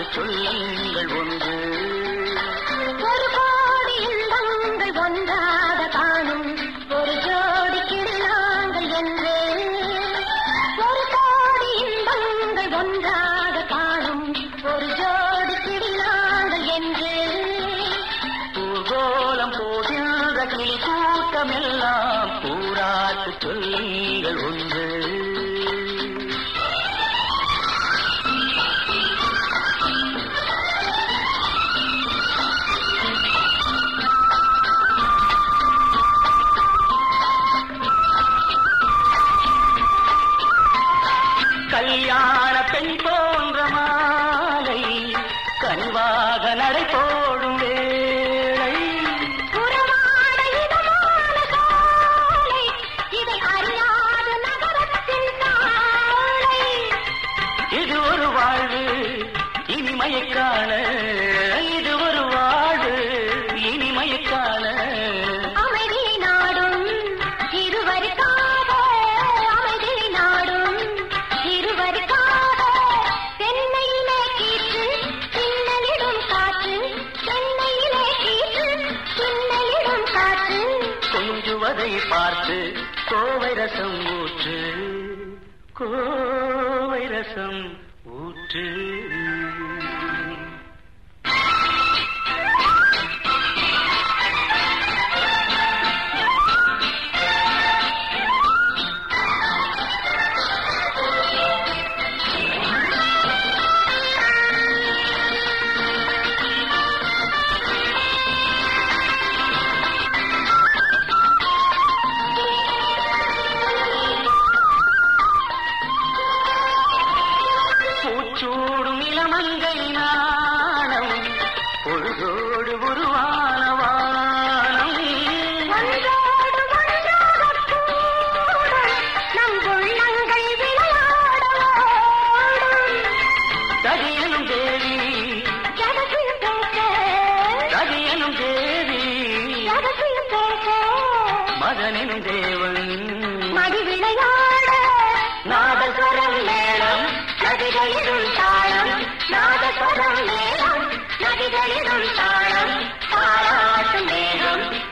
பூராட்டு சொல்லுங்கள் ஒன்று. ஒரு கோடி இன்பங்கள் ஒன்றாக காணும் ஒரு ஜோடி கிளிநாங்கள் என்று. ஒரு கோடி இன்பங்கள் ஒன்றாக காணும் ஒரு ஜோடி கிளிநாங்கள் என்று. பூகோளம் போகின்ற கிளி கூட்டமெல்லாம் பூராட்டு சொல்லுங்கள் ஒன்று. கல்யாண பெண் போன்ற மாலை கனிவாக நடை போடும் வேளை. புறமான இதமான காலை இதை அறியாத நகரத்தின் காலை. இது ஒரு வாழ்வு இனிமையை காண, இது ஒரு வாழ்வு இனிமையை காண. அமைதி நாடும் இருவருக்காக, அமைதி நாடும் இருவருக்காக. தென்னையிலே கீற்று பின்னலிடும் காற்று, தென்னையிலே கீற்று பின்னலிடும் காற்று. கொஞ்சுவதை பார்த்து கோவை ரசம் ஊற்று, கோவை ரசம் ஊற்று. சூடும் இளமங்கை நாணம் பொழுதோடு உருவான வானம். நம் உள்ளங்கள் விளையாட ததியனும் தேவி, ததியனும் தேவி, மகனும் தேவன் மடி விளையாட. நாதஸ்வரம் மேளம் நதிகளிலும் தாளம், நாதஸ்வரம் மேளம் நதிகளிலும் தாளம். தாளாட்டு மேகம்